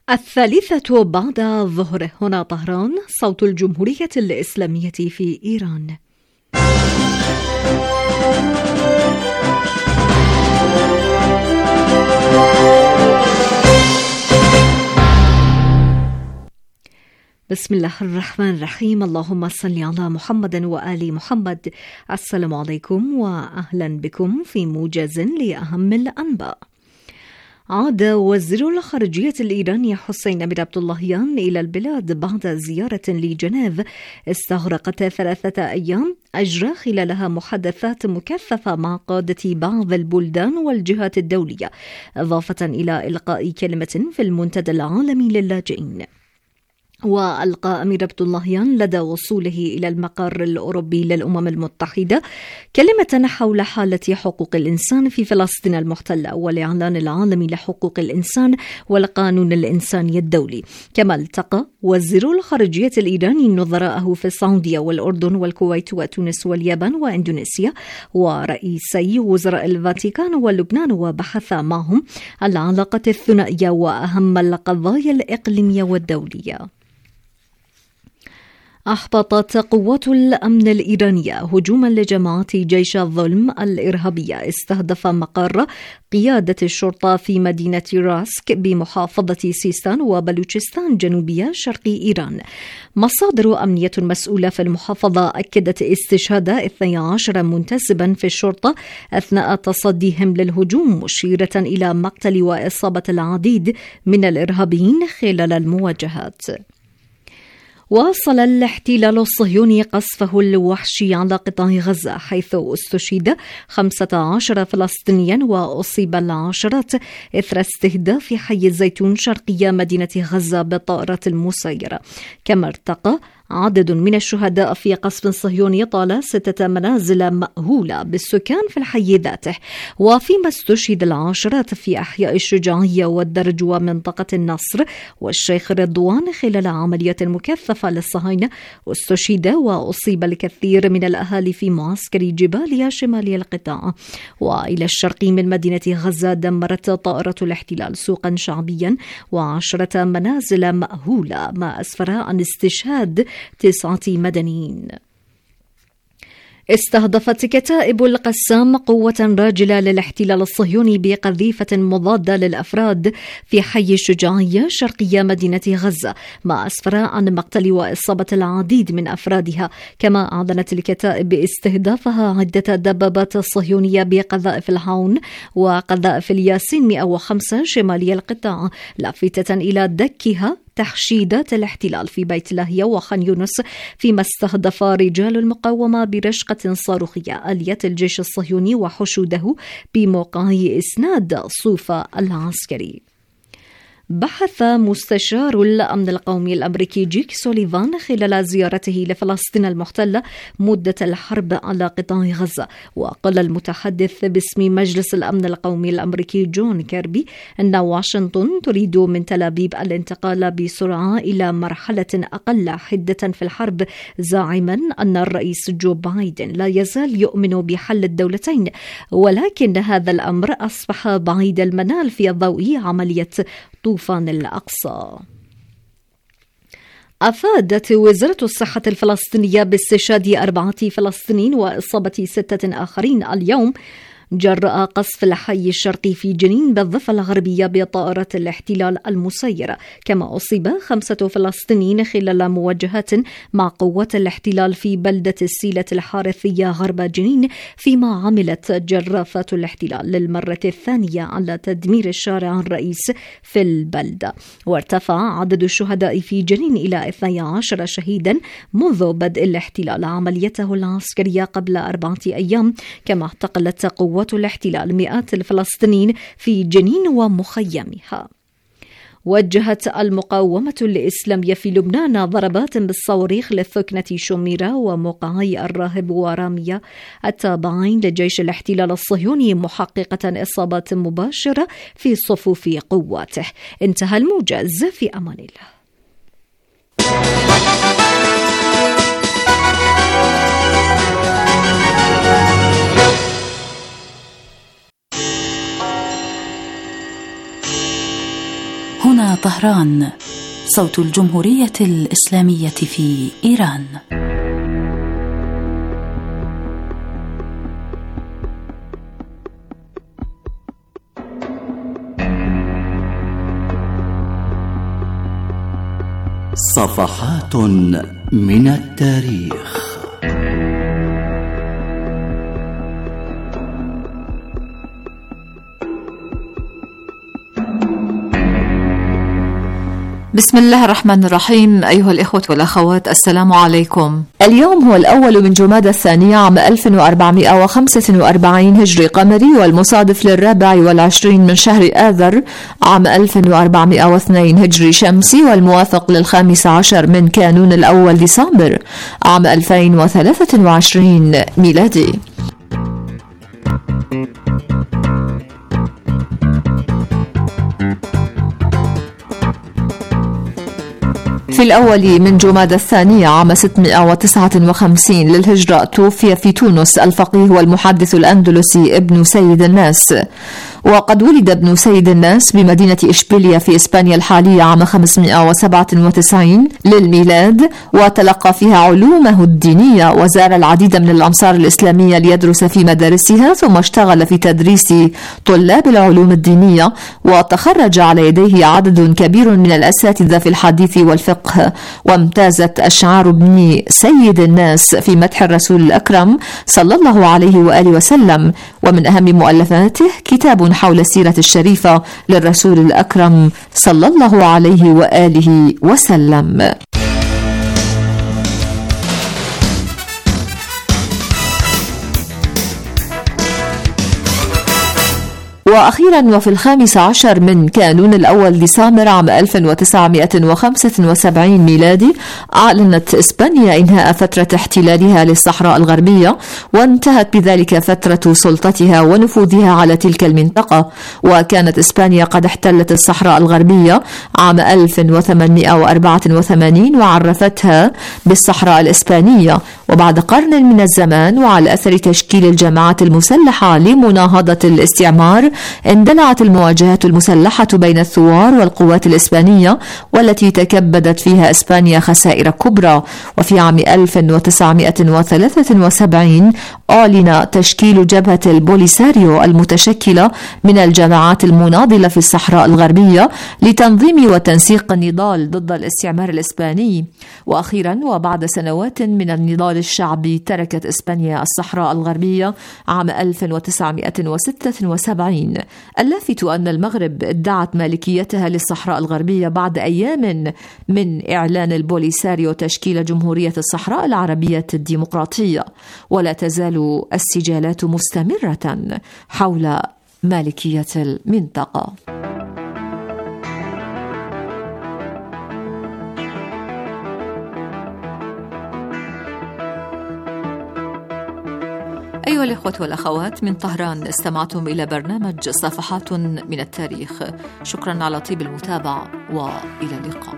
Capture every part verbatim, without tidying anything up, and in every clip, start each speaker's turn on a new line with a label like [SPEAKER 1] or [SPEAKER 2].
[SPEAKER 1] الثالثة بعد الظهر، هنا طهران، صوت الجمهورية الإسلامية في إيران. بسم الله الرحمن الرحيم. اللهم صل على محمد وآل محمد. السلام عليكم وأهلا بكم في موجز لأهم الأنباء. عاد وزير الخارجية الإيراني حسين أمير عبداللهيان إلى البلاد بعد زيارة لجنيف استغرقت ثلاثة أيام أجرى خلالها محادثات مكثفة مع قادة بعض البلدان والجهات الدولية، إضافة إلى إلقاء كلمة في المنتدى العالمي للاجئين. وألقى أمير عبداللهيان لدى وصوله إلى المقر الأوروبي للأمم المتحدة كلمة حول حالة حقوق الإنسان في فلسطين المحتلة والإعلان العالمي لحقوق الإنسان والقانون الإنساني الدولي. كما التقى وزير الخارجية الإيراني نظراءه في السعودية والأردن والكويت وتونس واليابان وإندونيسيا ورئيسي وزراء الفاتيكان ولبنان، وبحث معهم العلاقة الثنائية وأهم القضايا الإقليمية والدولية. أحبطت قوات الأمن الإيرانية هجوما لجماعة جيش الظلم الإرهابية استهدف مقر قيادة الشرطة في مدينة راسك بمحافظة سيستان وبلوچستان جنوبية شرقي إيران. مصادر أمنية مسؤولة في المحافظة أكدت استشهاد اثني عشر منتسبا في الشرطة أثناء تصديهم للهجوم، مشيرة إلى مقتل وإصابة العديد من الإرهابيين خلال المواجهات. واصل الاحتلال الصهيوني قصفه الوحشي على قطاع غزة، حيث استشهد خمسة عشر فلسطينيا وأصيب العشرات إثر استهداف حي الزيتون شرقية مدينة غزة بالطائرات المسيرة. كما ارتقى عدد من الشهداء في قصف صهيوني طال ستة منازل مأهولة بالسكان في الحي ذاته، وفيما استشهد العاشرات في أحياء الشجاعية والدرج ومنطقة النصر والشيخ رضوان خلال عملية مكثفة للصهاينة. واستشهد وأصيب الكثير من الأهالي في معسكر جباليا شمالي القطاع. وإلى الشرق من مدينة غزة دمرت طائرة الاحتلال سوقا شعبيا وعشرة منازل مأهولة، ما أسفر عن استشهاد تسعة مدنيين. استهدفت كتائب القسام قوة راجلة للاحتلال الصهيوني بقذيفة مضادة للأفراد في حي الشجاعية شرقية مدينة غزة، ما أسفر عن مقتل وإصابة العديد من أفرادها. كما أعلنت الكتائب استهدافها عدة دبابات صهيونية بقذائف الهاون وقذائف الياسين مئة وخمسة شمالي القطاع، لافتة إلى دكها تحشيدات الاحتلال في بيت لاهيا وخان يونس، فيما استهدف رجال المقاومة برشقة صاروخية آلية الجيش الصهيوني وحشوده بموقعي إسناد صوفا العسكري. بحث مستشار الأمن القومي الأمريكي جيك سوليفان خلال زيارته لفلسطين المحتلة مدة الحرب على قطاع غزة. وقال المتحدث باسم مجلس الأمن القومي الأمريكي جون كيربي أن واشنطن تريد من تل أبيب الانتقال بسرعة إلى مرحلة أقل حدة في الحرب، زاعما أن الرئيس جو بايدن لا يزال يؤمن بحل الدولتين، ولكن هذا الأمر أصبح بعيد المنال في ضوء عملية طوفان الأقصى. أفادت وزارة الصحة الفلسطينية باستشهاد أربعة فلسطينيين وإصابة ستة آخرين اليوم جراء قصف الحي الشرقي في جنين بالضفة الغربية بطائرة الاحتلال المسيرة. كما أصيب خمسة فلسطينيين خلال مواجهات مع قوات الاحتلال في بلدة السيلة الحارثية غرب جنين، فيما عملت جرافات الاحتلال للمرة الثانية على تدمير الشارع الرئيس في البلدة. وارتفع عدد الشهداء في جنين إلى اثني عشر شهيدا منذ بدء الاحتلال عمليته العسكرية قبل أربعة أيام. كما اعتقلت قوات الاحتلال مئات الفلسطينيين في جنين ومخيمها. وجهت المقاومة الإسلامية في لبنان ضربات بالصواريخ للثكنة شميرة وموقعي الراهب ورامية التابعين لجيش الاحتلال الصهيوني، محققة إصابات مباشرة في صفوف قواته. انتهى الموجز، في أمان الله.
[SPEAKER 2] هنا طهران، صوت الجمهورية الإسلامية في إيران.
[SPEAKER 3] صفحات من التاريخ.
[SPEAKER 4] بسم الله الرحمن الرحيم. أيها الإخوة والأخوات، السلام عليكم.
[SPEAKER 5] اليوم هو الأول من جمادى الثانية عام ألف وأربعمائة وخمسة وأربعين هجري قمري، والمصادف للرابع والعشرين من شهر آذر عام ألف وأربعمائة واثنين هجري شمسي، والموافق للخامس عشر من كانون الأول ديسمبر عام ألفين وثلاثة وعشرين ميلادي. في الأول من جمادى الثانية عام ستمائة وتسعة وخمسين للهجرة توفي في تونس الفقيه والمحدث الأندلسي ابن سيد الناس. وقد ولد ابن سيد الناس بمدينة إشبيلية في إسبانيا الحالية عام خمسمائة وسبعة وتسعين للميلاد، وتلقى فيها علومه الدينية، وزار العديد من الأمصار الإسلامية ليدرس في مدارسها، ثم اشتغل في تدريس طلاب العلوم الدينية، وتخرج على يديه عدد كبير من الأساتذة في الحديث والفقه. وامتازت أشعار ابن سيد الناس في مدح الرسول الأكرم صلى الله عليه وآله وسلم، ومن أهم مؤلفاته كتاب حول السيرة الشريفة للرسول الأكرم صلى الله عليه وآله وسلم. وأخيرا وفي الخامس عشر من كانون الأول ديسمبر عام ألف وتسعمائة وخمسة وسبعين ميلادي أعلنت إسبانيا إنهاء فترة احتلالها للصحراء الغربية، وانتهت بذلك فترة سلطتها ونفوذها على تلك المنطقة. وكانت إسبانيا قد احتلت الصحراء الغربية عام ألف وثمانمائة وأربعة وثمانين وعرفتها بالصحراء الإسبانية. وبعد قرن من الزمان وعلى أثر تشكيل الجماعات المسلحة لمناهضة الاستعمار، اندلعت المواجهات المسلحة بين الثوار والقوات الإسبانية، والتي تكبدت فيها إسبانيا خسائر كبرى. وفي عام ألف وتسعمائة وثلاثة وسبعين أعلن تشكيل جبهة البوليساريو المتشكلة من الجماعات المناضلة في الصحراء الغربية لتنظيم وتنسيق النضال ضد الاستعمار الإسباني. وأخيرا وبعد سنوات من النضال الشعبي، تركت إسبانيا الصحراء الغربية عام ألف وتسعمائة وستة وسبعين. اللافت أن المغرب ادعت مالكيتها للصحراء الغربية بعد أيام من إعلان البوليساريو تشكيل جمهورية الصحراء العربية الديمقراطية، ولا تزال السجالات مستمرة حول مالكية المنطقة.
[SPEAKER 4] أيها الإخوة والأخوات، من طهران استمعتم إلى برنامج صفحات من التاريخ. شكرا على طيب المتابعة، وإلى اللقاء.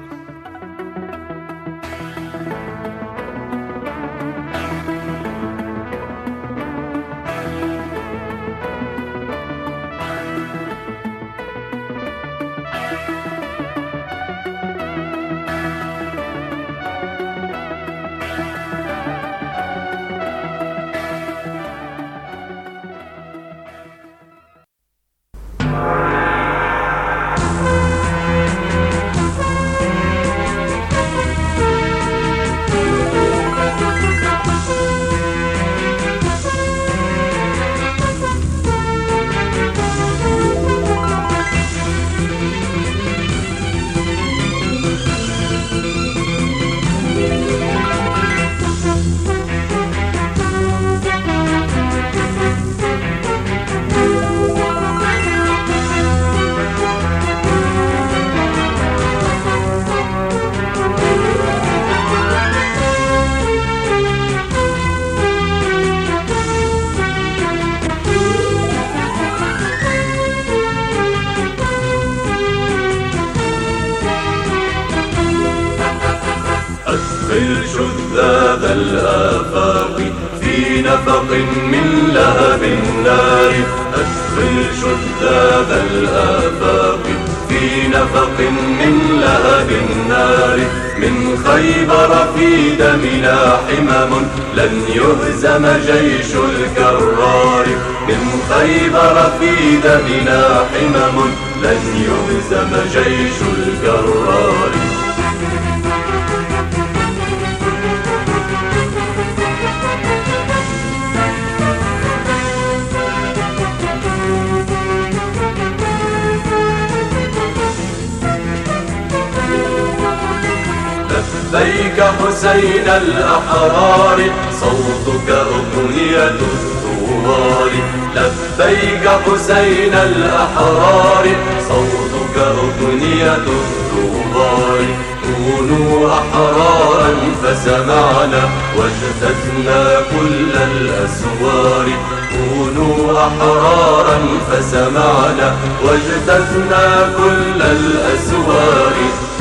[SPEAKER 6] شذاذ الآفاق في نفق من لهب النار. أدخل شذاذ الآفاق في نفق من لهب النار. من خيبر في دمنا حمم لن يهزم جيش الكرار. من خيبر في دمنا حمم لن يهزم جيش الكرار. لبيك حسين الأحرار صوتك أغنية الثوار. لبيك حسين الأحرار صوتك أغنية الثوار. كونوا أحرارا فسمعنا واجتثنا كل الأسوار. كونوا أحرارا فسمعنا واجتثنا كل الأسوار.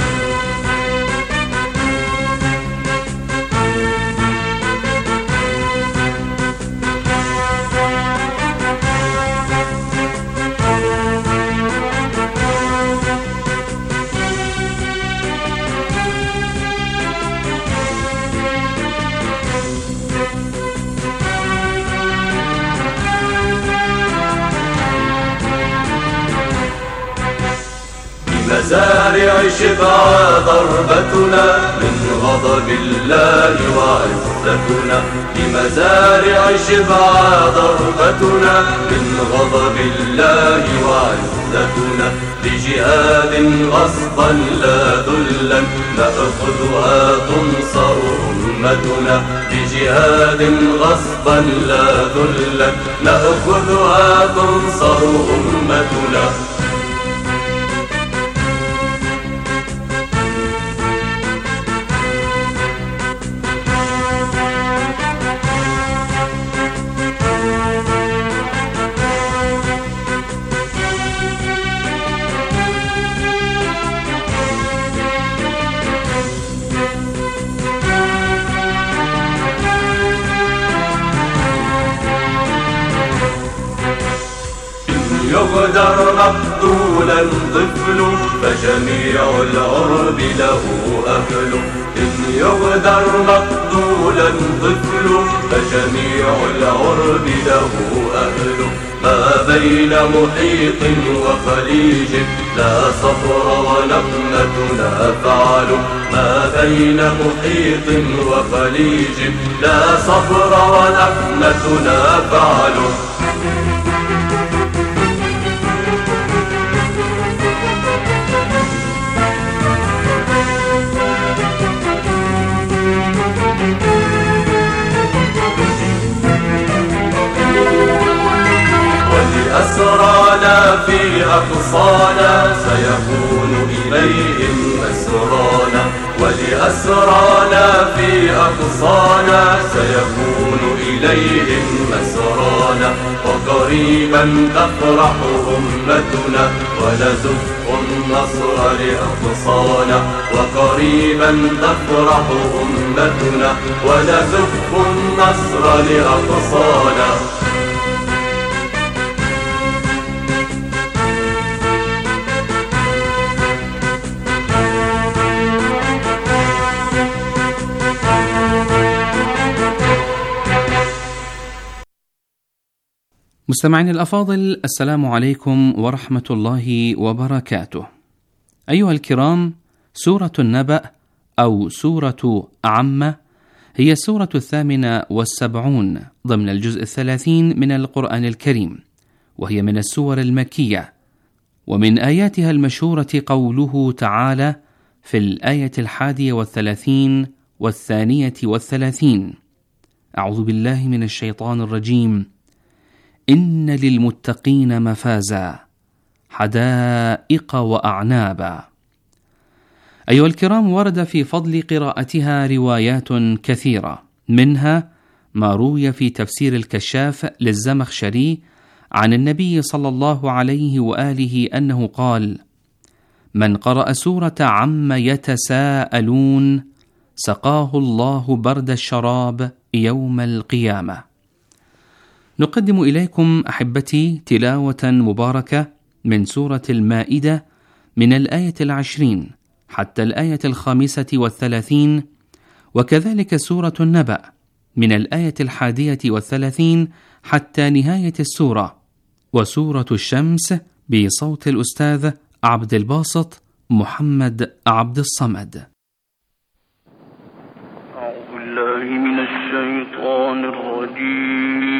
[SPEAKER 6] مزارع شبعا ضربتنا من غضب الله وعزتنا. لمزارع شبعا ضربتنا من غضب الله وعزتنا. لجهاد غصبا لا ذلا نأخذها تنصر أمتنا. لجهاد غصبا لا ذلا نأخذها تنصر أمتنا. يغدر مقتولا طفل فجميع العرب له أهل. إن يغدر مقتولا طفل فجميع العرب له أهل. ما بين محيط وخليج لا صفر ونقمتنا فعل. ما بين محيط وخليج لا صفر ونقمتنا فعل. أسرانا في أقصانا سيكون إليهم أسرانا. ولأسرانا في أقصانا سيكون إليهم أسرانا. وقريبا تفرح أمتنا ونزف النصر لأقصانا. وقريبا تفرح أمتنا ونزف النصر لأقصانا.
[SPEAKER 7] مستمعين الأفاضل، السلام عليكم ورحمة الله وبركاته. أيها الكرام، سورة النبأ أو سورة عمة هي السورة الثامنة والسبعون ضمن الجزء الثلاثين من القرآن الكريم، وهي من السور المكية. ومن آياتها المشهورة قوله تعالى في الآية الحادية والثلاثين والثانية والثلاثين: أعوذ بالله من الشيطان الرجيم: إن للمتقين مفازا حدائق وأعنابا. أيها الكرام، ورد في فضل قراءتها روايات كثيرة، منها ما روي في تفسير الكشاف للزمخشري عن النبي صلى الله عليه وآله أنه قال: من قرأ سورة عم يتساءلون سقاه الله برد الشراب يوم القيامة. نقدم إليكم أحبتي تلاوة مباركة من سورة المائدة من الآية العشرين حتى الآية الخامسة والثلاثين، وكذلك سورة النبأ من الآية الحادية والثلاثين حتى نهاية السورة، وسورة الشمس بصوت الأستاذ عبد الباسط محمد عبد الصمد.
[SPEAKER 8] أعوذ بالله من الشيطان الرجيم.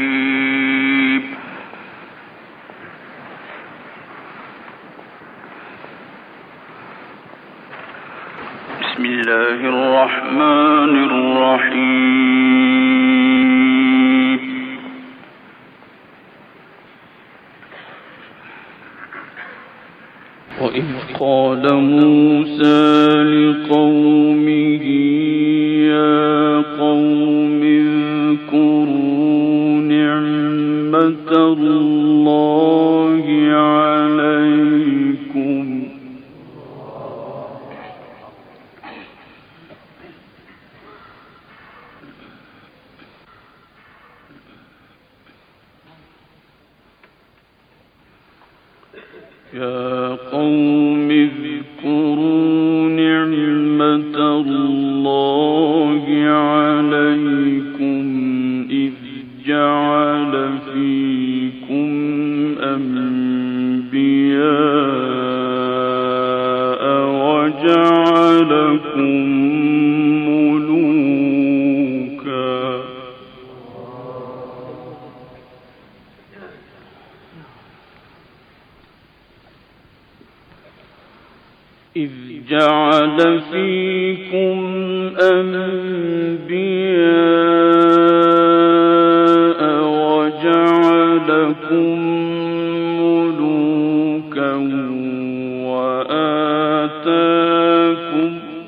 [SPEAKER 8] بسم الله الرحمن الرحيم. وإذ قال موسى لقومه يا قوم اذكروا نعمة الله عليكم يا قوم اذكروا نعمة الله عليكم إذ جعل فيكم أنبياء وجعلكم ملوكا إذ جعل فيكم أنبياء وجعلكم ملوكا وآتاكم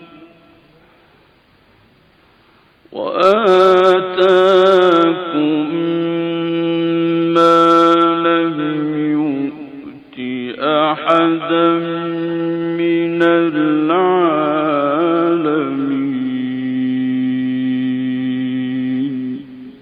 [SPEAKER 8] وآتاكم ما لم يؤت أحدا من العالمين.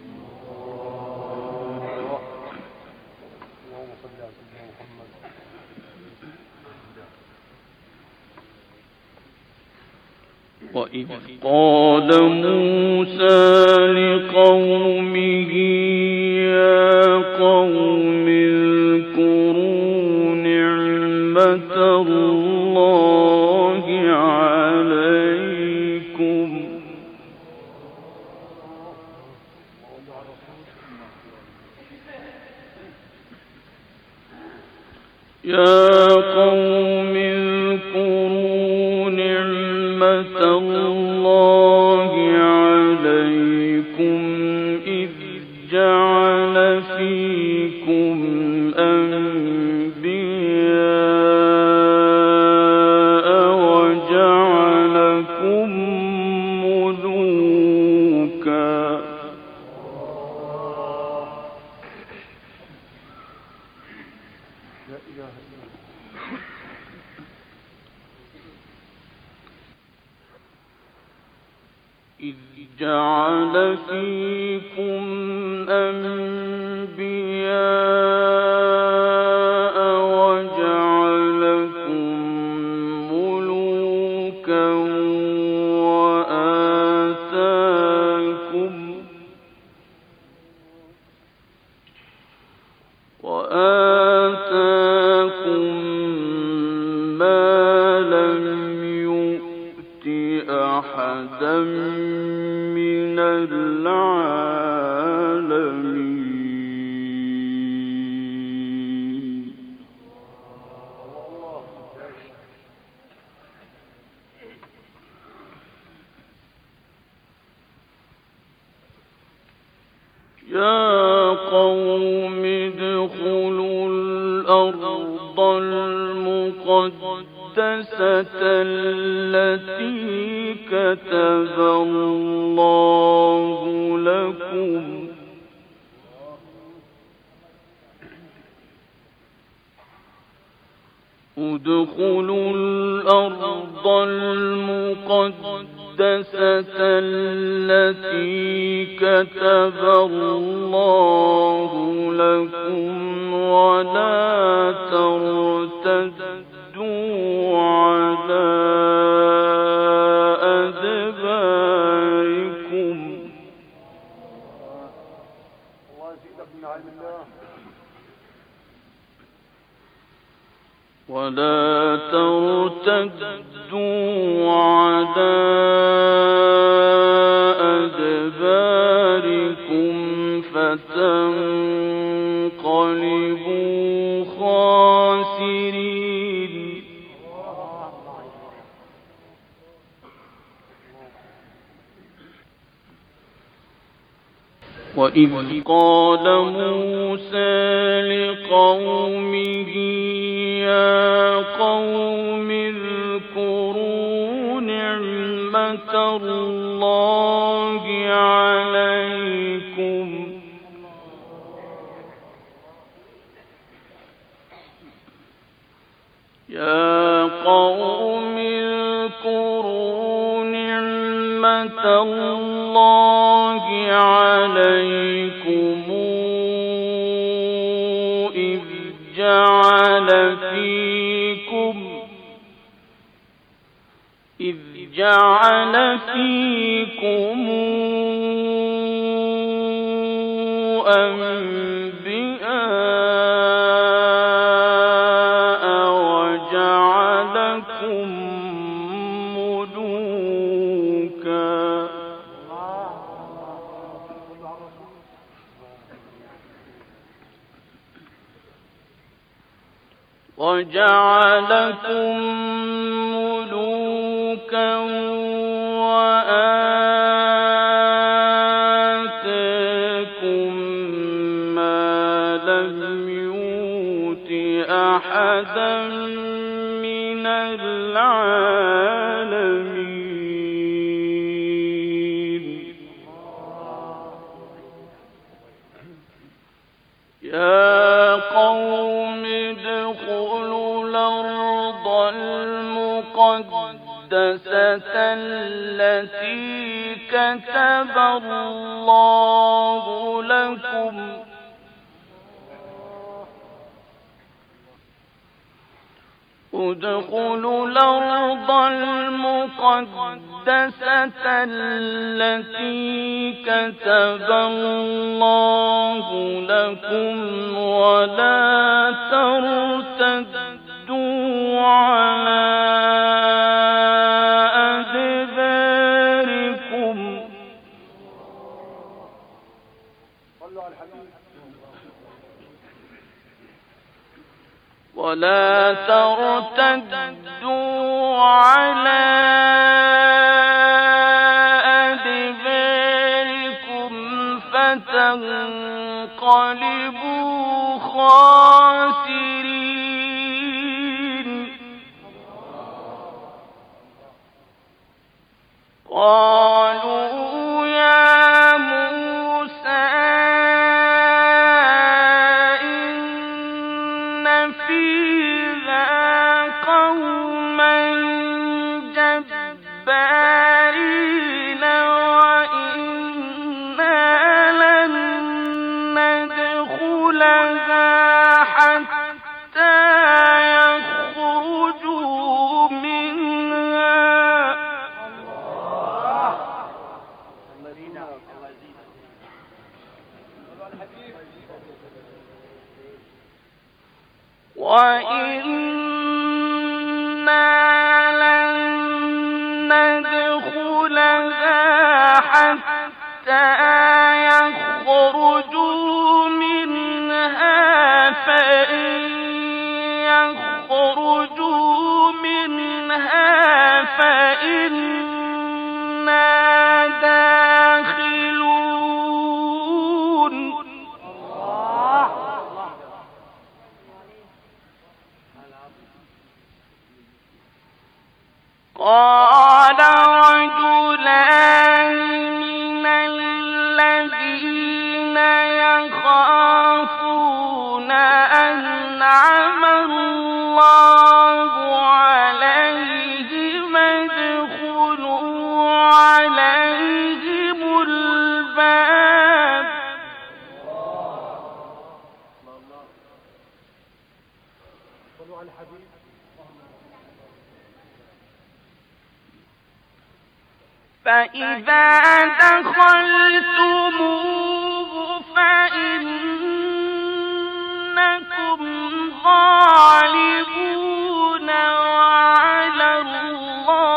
[SPEAKER 8] وإذ قال موسى لقومه يا قوم اذكروا نعمة الله عليكم يا قوم اذكروا نعمة الله عليكم إذ جعل فيكم أنبياء وجعلكم ملوكا إذ جعل فيكم أنبياء وجعلكم ملوكا وآتاكم وآتاكم ما لم يؤت أحدا من العالمين. يا قوم ادخلوا الأرض المقدسة التي كتب الله لكم ادخلوا الأرض المقدسة التي كتب الله لكم ولا ترتدوا على أدباركم فتنقلبوا خاسرين. وإذ قال موسى لقومه يا قوم اذكروا نعمة الله عليكم يا قوم اذكروا نعمة الله عليكم إذ جعل فيكم إذ جعل فيكم أنبياء وجعلكم ملوكا وجعلكم ملوكا وآتاكم ما لم يؤت أحدا من العالمين. يا قوم ادخلوا الأرض المقدسة التي كتب الله لكم ادخلوا الأرض المقدسة التي كتب الله لكم ولا ترتدوا على أدباركم ولا ترتدوا على أدباركم فتنقلبوا خاسرين. قالوا يا موسى إن فيها قوما جبارين وإنا لن ندخلها حتى يخرجوا منها وإنا لن ندخلها حتى يخرجوا منها فإن يخرجوا منها فإنا داخلون. قال رجلان من الذين يخافون أنعم الله عليهم ادخلوا عليهم الباب فإذا دخلتموه فإنكم غالبون وعلى الله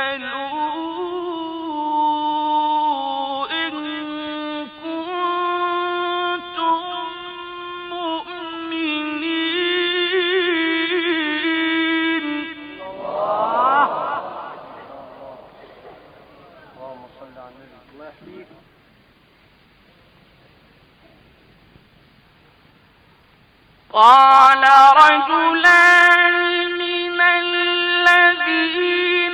[SPEAKER 8] قال رجلان من الذين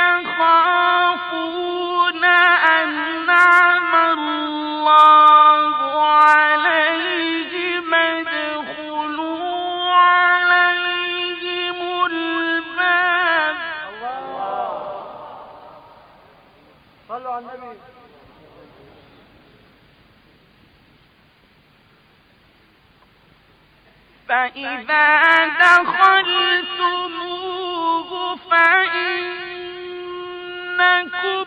[SPEAKER 8] يخافون أنعم الله عليهم ادخلوا عليهم الباب. صلوا على النبي. فإذا دخلتموه فإنكم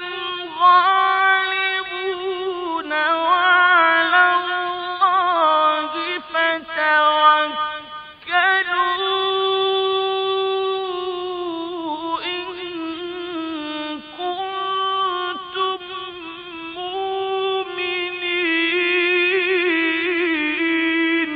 [SPEAKER 8] غالبون وعلى الله فتوكلوا إن كنتم مؤمنين.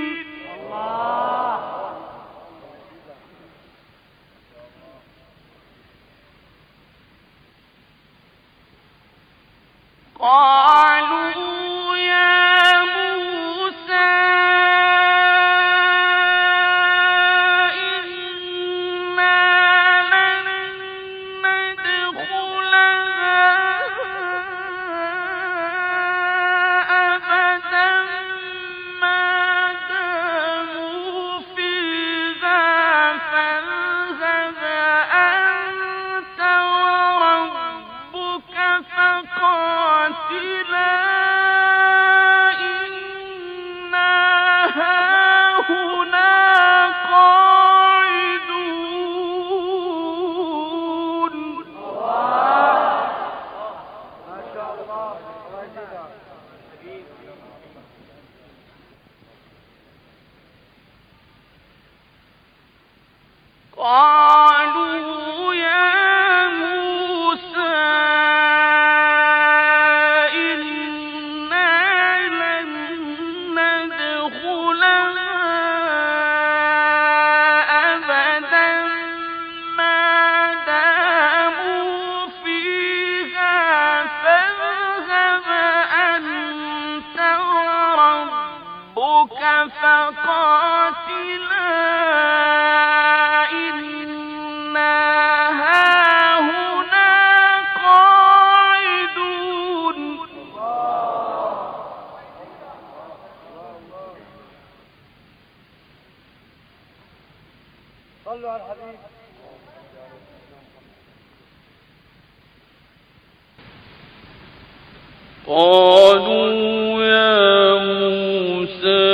[SPEAKER 8] قالوا يا موسى إنا لن ندخلها أبدا ما داموا فيها فاذهب أنت وربك فقاتلا إنا هاهنا قاعدون. ما شاء الله. قالوا يا موسى فقاتلا إنا هاهنا قاعدون. صلوا على الحبيب. قالوا يا موسى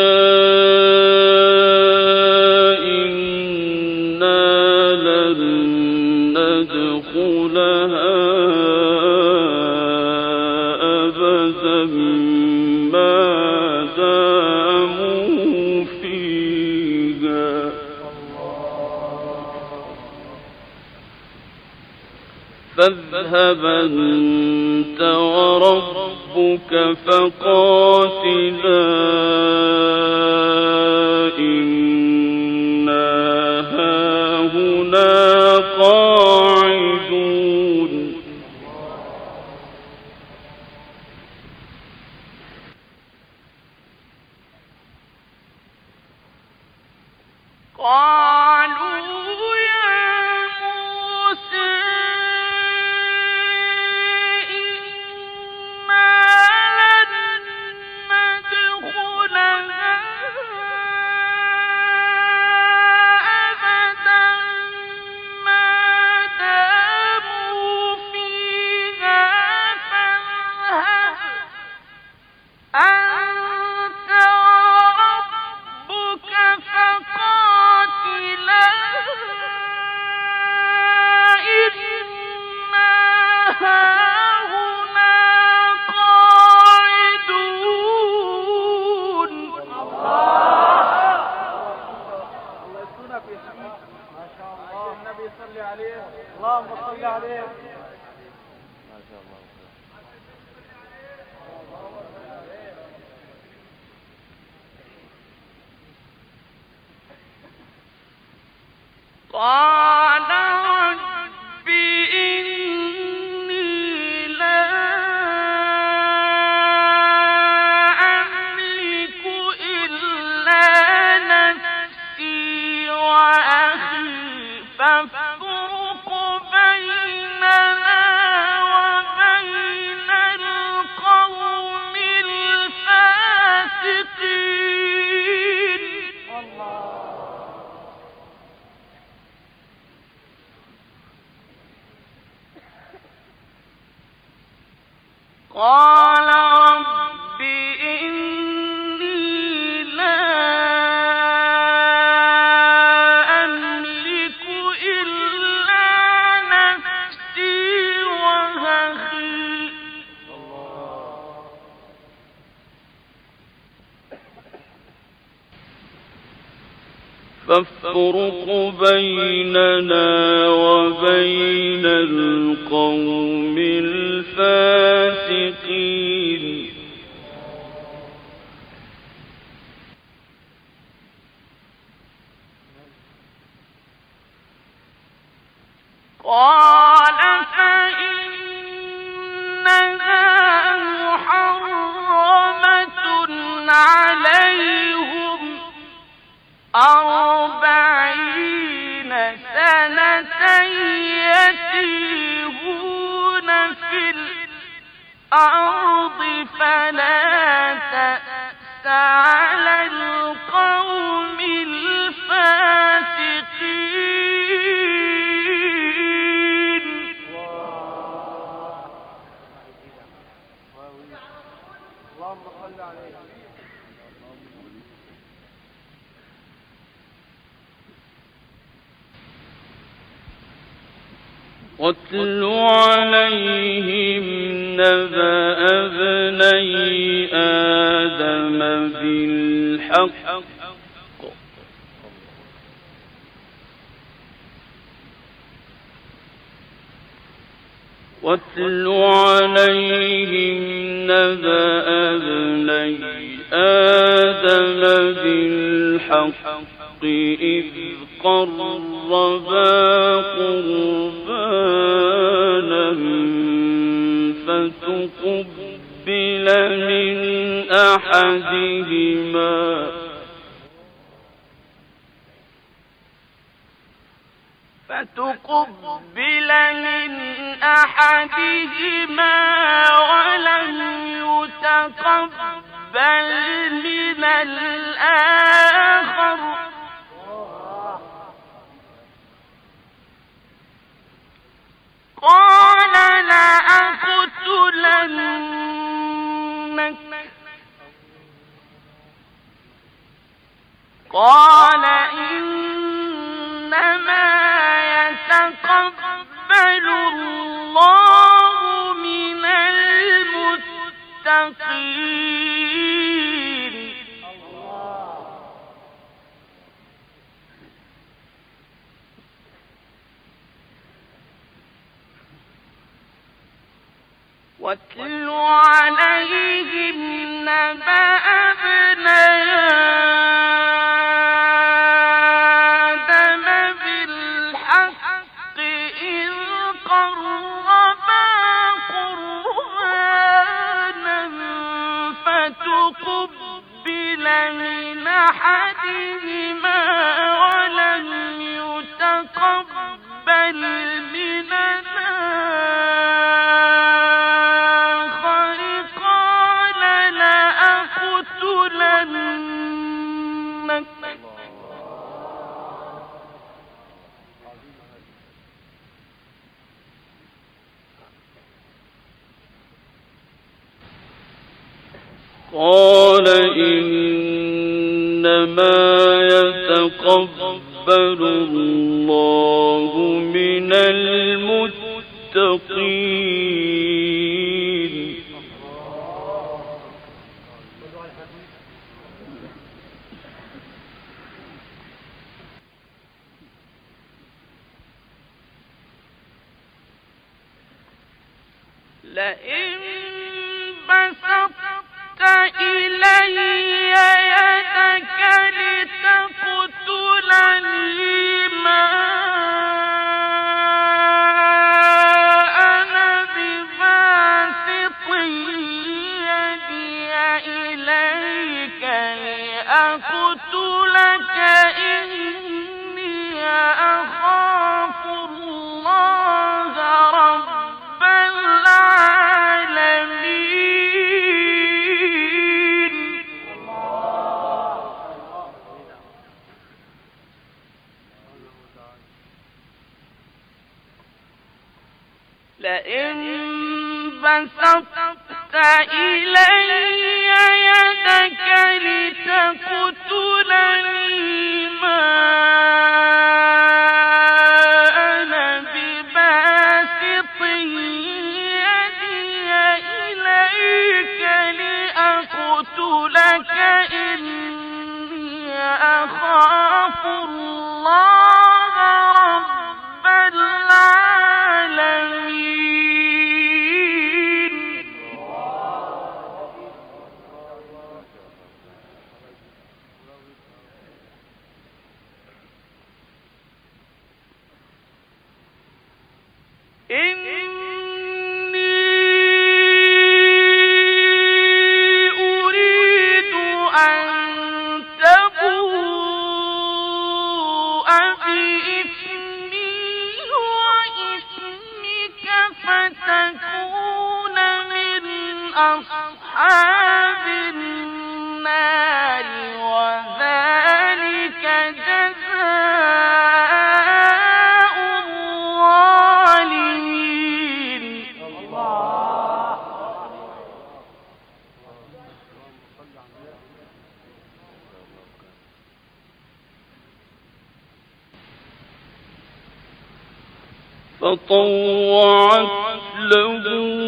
[SPEAKER 8] فاذهب أنت وربك فقاتلا إنا هاهنا قاعدون. قالوا يا موسى ما
[SPEAKER 9] صل عليه اللهم صل عليه. ما شاء الله.
[SPEAKER 8] قال رب إني لا أملك إلا نفسي وأخي فافرق بيننا وبين القوم الفاسقين. قال رب إني لا أملك إلا نفسي وأخي فافرق بيننا وبين القوم الفاسقين. قال فإنها محرمة عليهم أربعين سنة يتيهون في الأرض فلا تأس على القوم الفاسقين.
[SPEAKER 9] اللهم صل عليه.
[SPEAKER 8] واتل عليهم نبأ ابني آدم بالحق واتل عليهم نبأ ابني آدم بالحق إذ قربا قربانا فتقبل من أحدهما فتقبل من أحدهما ولم يتقبل من الآخر قال لأقتلنك قال إنما يتقبل الله من المتقين. واتل عليهم نبأ ابني آدم بالحق إذ قربا قربانا فتقبل من أحدهما ولم يتقبل من الآخر قال لأقتلنك قال إنما يتقبل الله من المتقين. لئن بسطت إلي يدك لتقتلني ما أنا بباسط يدي إليك لأقتلك إني أخاف الله رب العالمين. لئن بسطت إلي يدك لتقتلني ما أنا بباسط يدي إليك لأقتلك إني أخاف الله رب العالمين. إني أريد أن تبوء بإثمي وإثمك فتكون من أصحاب النار وذلك جزاء الظالمين. فطوعت له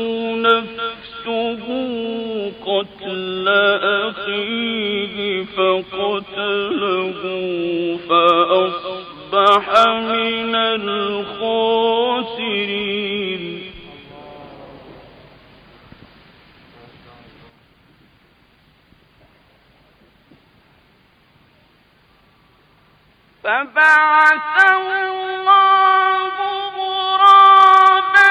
[SPEAKER 8] نفسه قتل أخيه فقتله فأصبح من الخاسرين. فبعث الله غرابا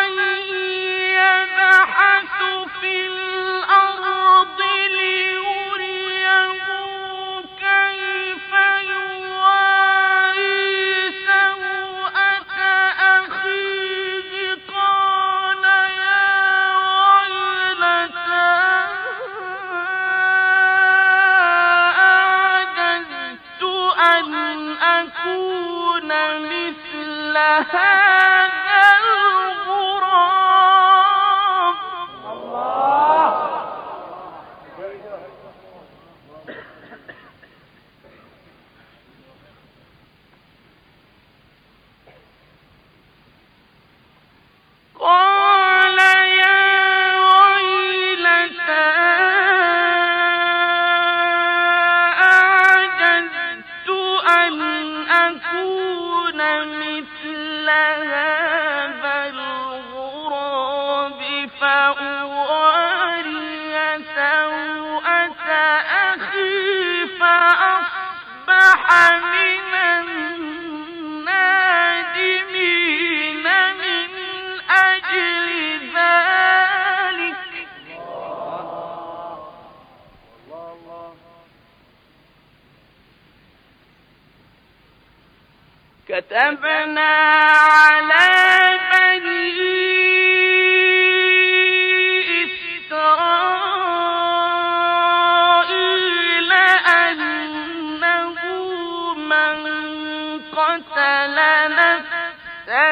[SPEAKER 8] يبحث في الأرض ليريه كيف يواري سوءة أخيه قال يا ويلتى أعجزت أن أكون مثل هذا الغراب. قال يا ويلتى أعجزت أن أكون مثل هذا الغراب فأواري سوءة أخي فأصبح من النادمين من أجل ذلك. كتبنا على بني إسرائيل أنه من قتل نفسا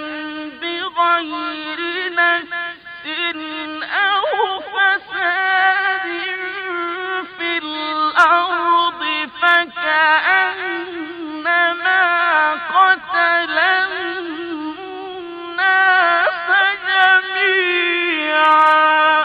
[SPEAKER 8] بغير نفس أو فساد في الأرض فكأنما قتل الناس جميعا.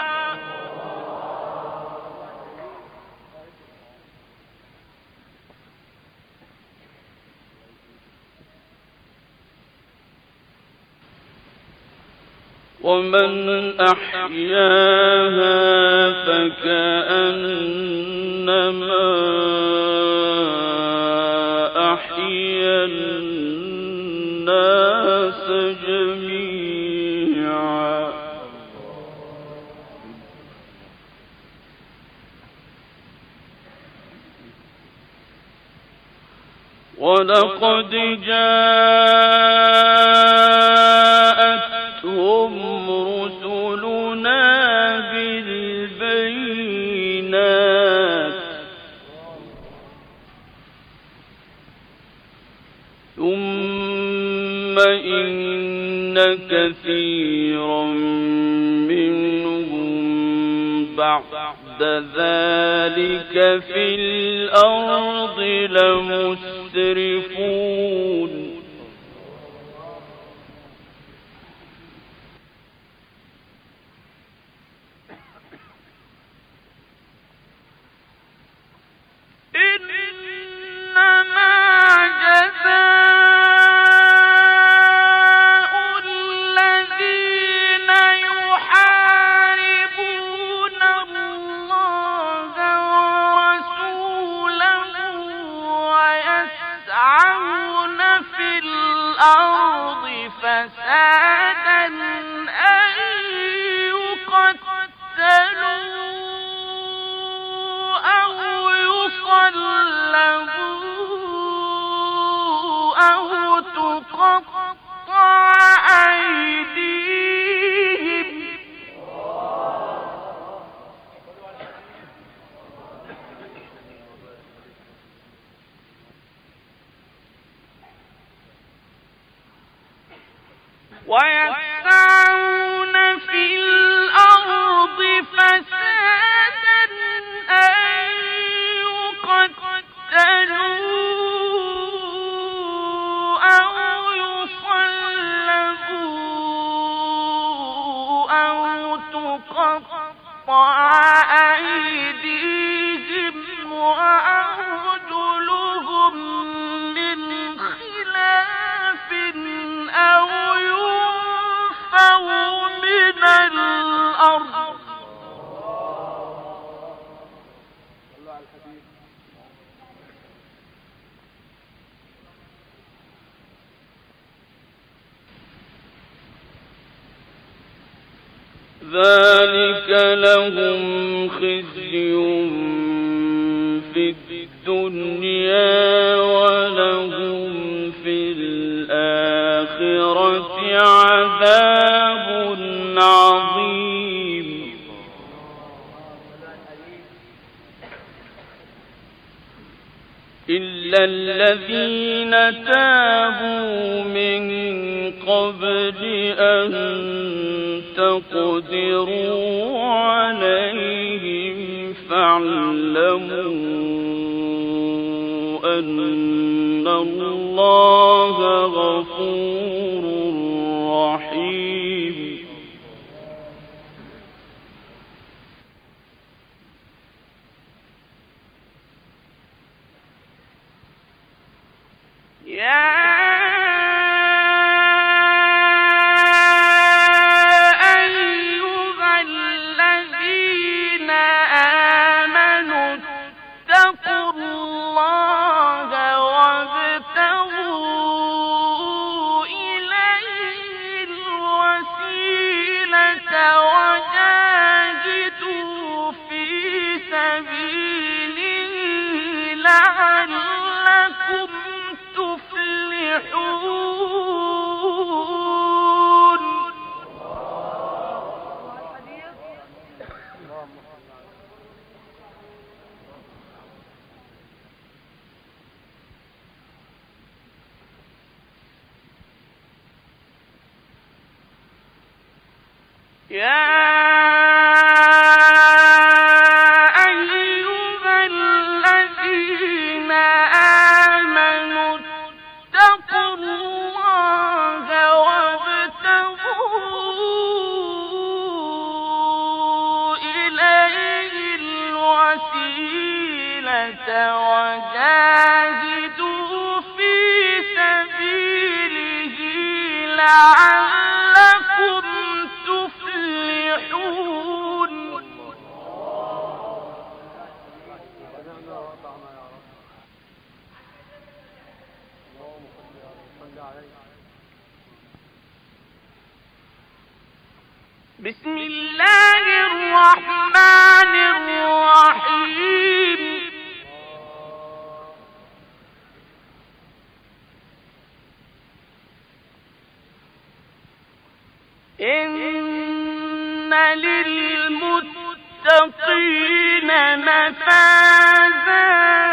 [SPEAKER 8] ومن أحياها فكأنما أحيا الناس جميعا. ولقد جاءتهم رسلنا بالبينات ثم إن كثيرا منهم بعد ذلك في الأرض لمسرفون. إنما جزاء الذين يحاربون الله ورسوله ويسعون في الأرض فسادا أن يقتلوا أو يصلبوا أو تقطع أيديهم ويسعون في الأرض فسادا أن يقتلوا أو يصلبوا أو تقطع أيديهم وأرجلهم من خلاف أو ينفوا من الأرض ذلك لهم خزي في الدنيا ولهم في الآخرة عذاب عظيم. إلا الذين تابوا من قبل أن تقدروا عليهم فاعلموا أن الله غفور رحيم. يا أيها الذين آمنوا اتقوا الله وابتغوا إليه الوسيلة وجاهدوا في سبيله لعلكم تفلحون. بسم الله الرحمن الرحيم إن للمتقين مفازا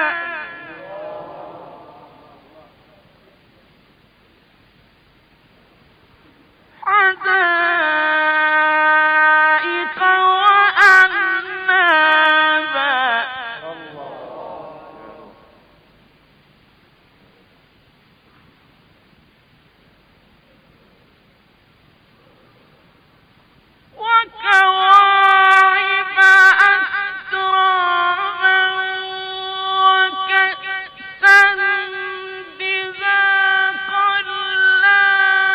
[SPEAKER 8] حدائق وأعنابا وكواعب أترابا وكأسا دهاقا لا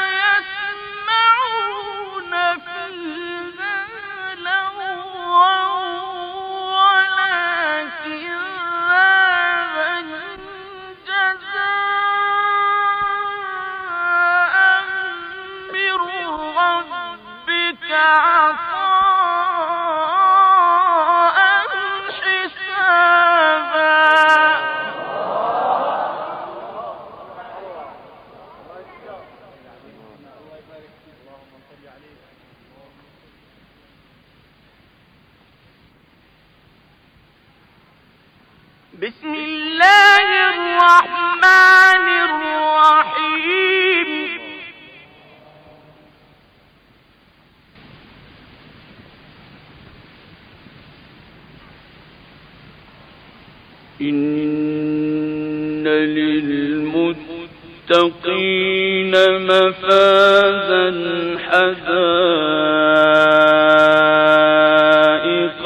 [SPEAKER 8] يسمعون فيها لغوا ولا كذابا جزاء من ربك عطاء حسابا بسم الله الرحمن الرحيم إن للمتقين مفازا حدائق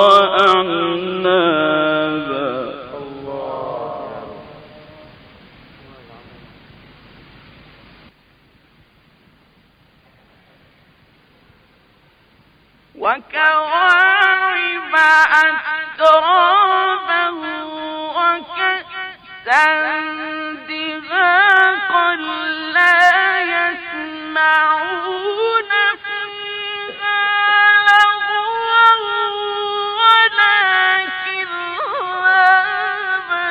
[SPEAKER 8] وأعنابا وكواعب أترابا وكأسا دهاقا لا يسمعون فيها لغوا ولا كذابا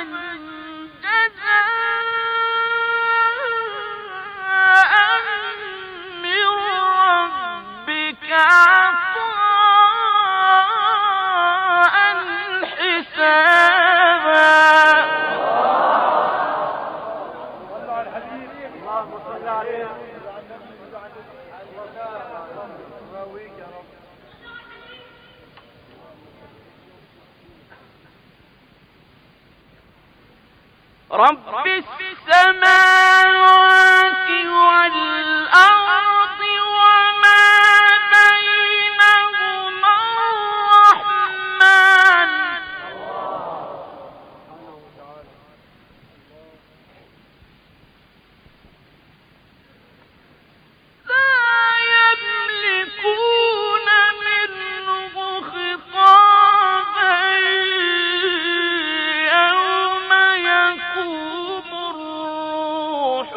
[SPEAKER 8] جزاء من ربك عطاء حسابا
[SPEAKER 9] اللهم صل عليه.
[SPEAKER 8] رب السماوات والأرض وما بينهما الرحمن لا يملكون منه خطابا يوم يقوم الروح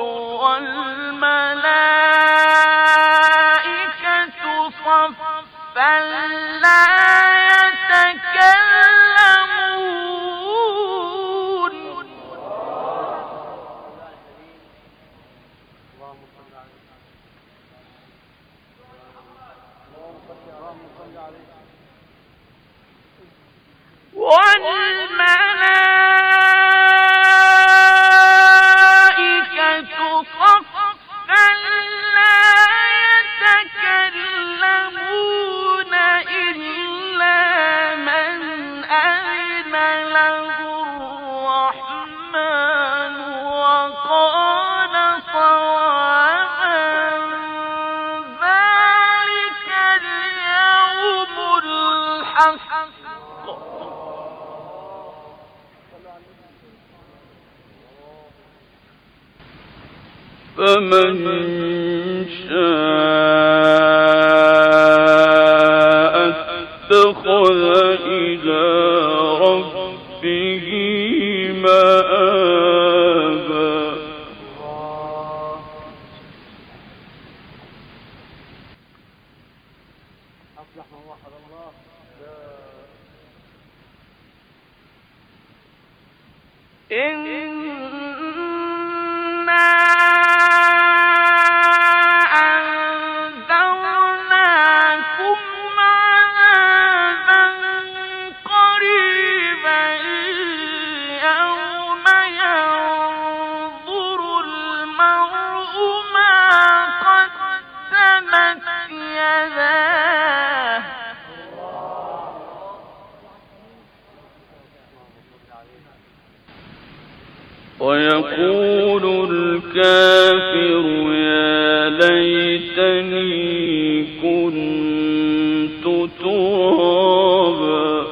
[SPEAKER 8] والملائكة صفا لا يتكلمون والملائكة صفا لا يتكلمون إلا من أذن له الرحمن وقال صوابا ذلك اليوم الحق فمن شاء اتخذ إلى ربه مآبا
[SPEAKER 9] أصلح من وحد الله.
[SPEAKER 8] ويقول الكافر يا ليتني كنت ترابا.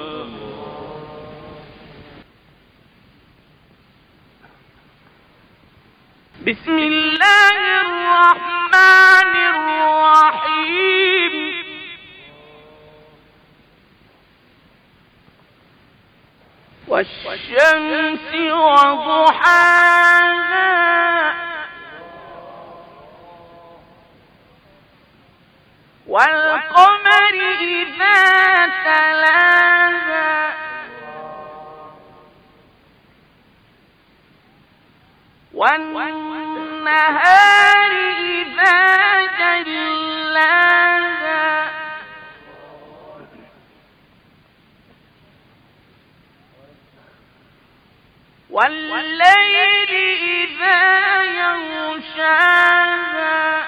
[SPEAKER 10] بسم الله الرحمن الرحيم. والشمس وضحاها والقمر إذا تلاها والنهار إذا جلاها والليل إذا يغشاها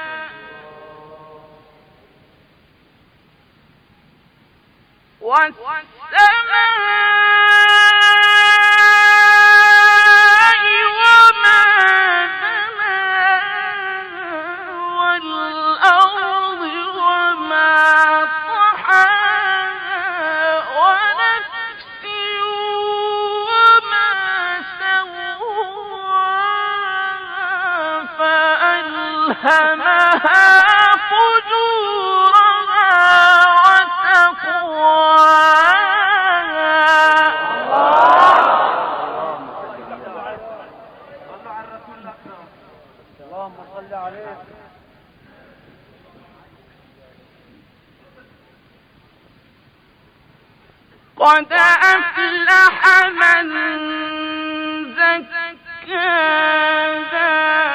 [SPEAKER 10] والسماء وما بناها والأرض وما طحاها ونفس وما سواها فألهمها فجورها
[SPEAKER 9] اللهم صل عليه.
[SPEAKER 10] قد أفلح من زكاها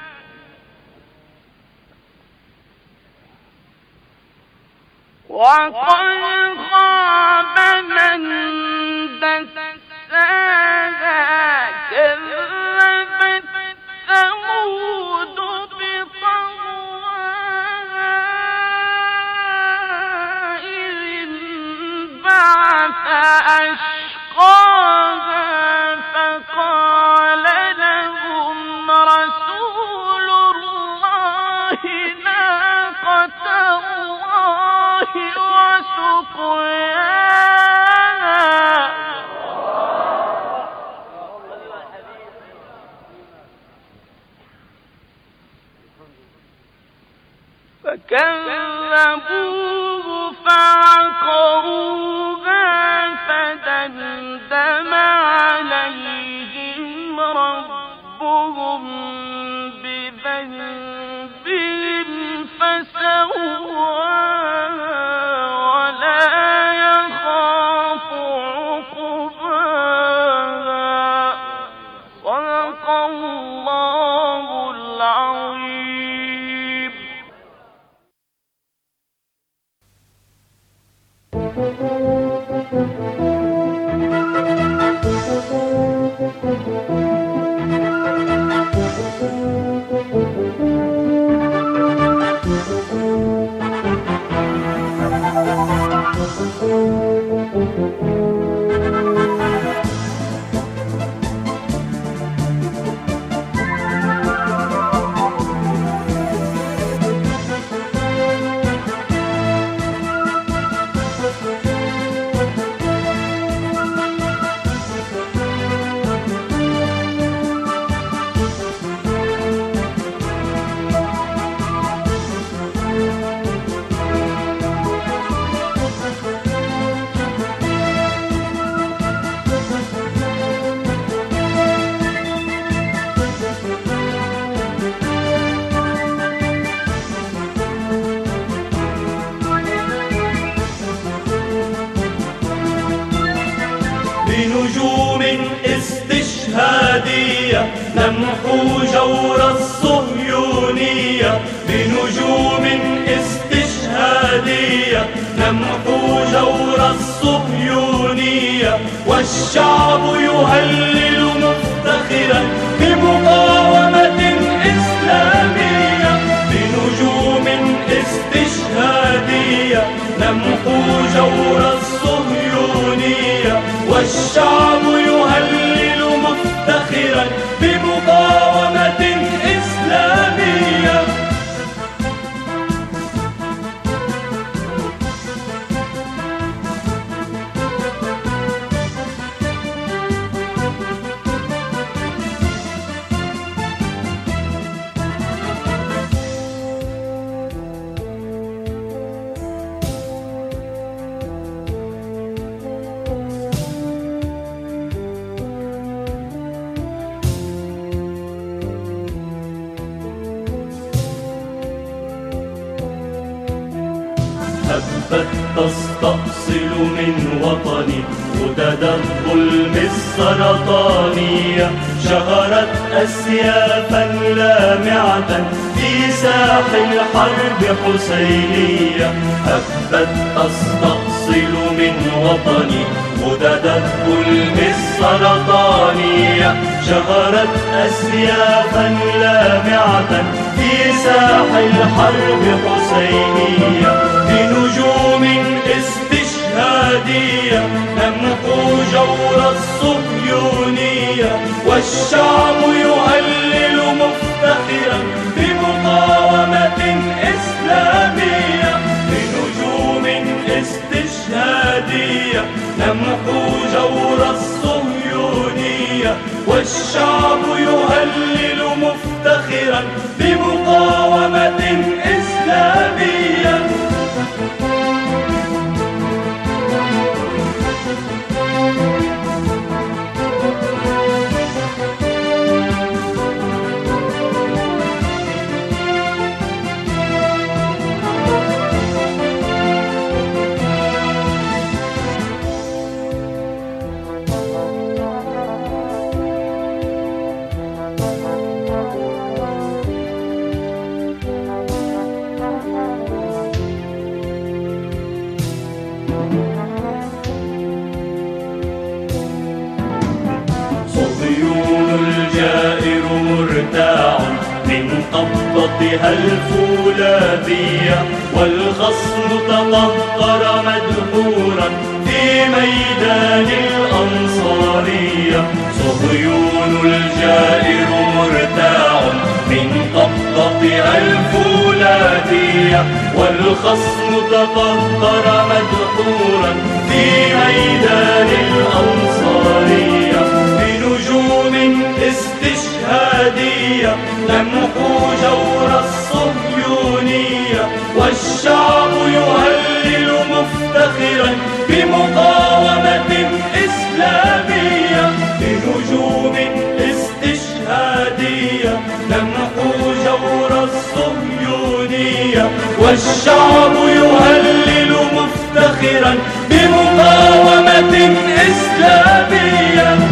[SPEAKER 10] وقد خاب من دساها. كذبت ثمود بطغواها إذ انبعث أشقاها فقال لهم رسول الله ناقة الله وسقياها. فكذبوه فعقروها فدمدم عليهم ربهم بذنبهم فسواها ولا يخاف عقباها. صدق الله العظيم.
[SPEAKER 6] استشهادية نمحو جور الصهيونية بنجوم استشهادية نمحو جور الصهيونية والشعب يهلل مفتخرا بمقاومة إسلامية بنجوم استشهادية نمحو جور الصهيونية والشعب يهلل مفتخرا بمقاومة إسلامية. هبت تستأصل من وطني غدد الظلم السرطانية شهرت أسيافا لامعة في ساح الحرب حسينية هبت تستأصل من وطني غدد الظلم السرطانية شهرت أسيافا لامعة في ساح الحرب حسينية بنجوم استشهادية نمحو جور الصهيونية والشعب يهلل مفتخرا بمقاومة إسلامية بنجوم استشهادية نمحو جور الصهيونية والشعب يهلل مفتخرا بمقاومة إسلامية. من قبضتها الفولاذية والخصم تقهقر مدحورا في ميدان الأنصارية صهيون الجائر مرتاع من قبضتها الفولاذية والخصم تقهقر مدحورا في ميدان الأنصارية بنجوم استشهادية نمحو جور الصهيونية والشعب يهلل مفتخرا بمقاومة إسلامية بنجوم استشهادية نمحو جور الصهيونية والشعب يهلل مفتخرا بمقاومة إسلامية.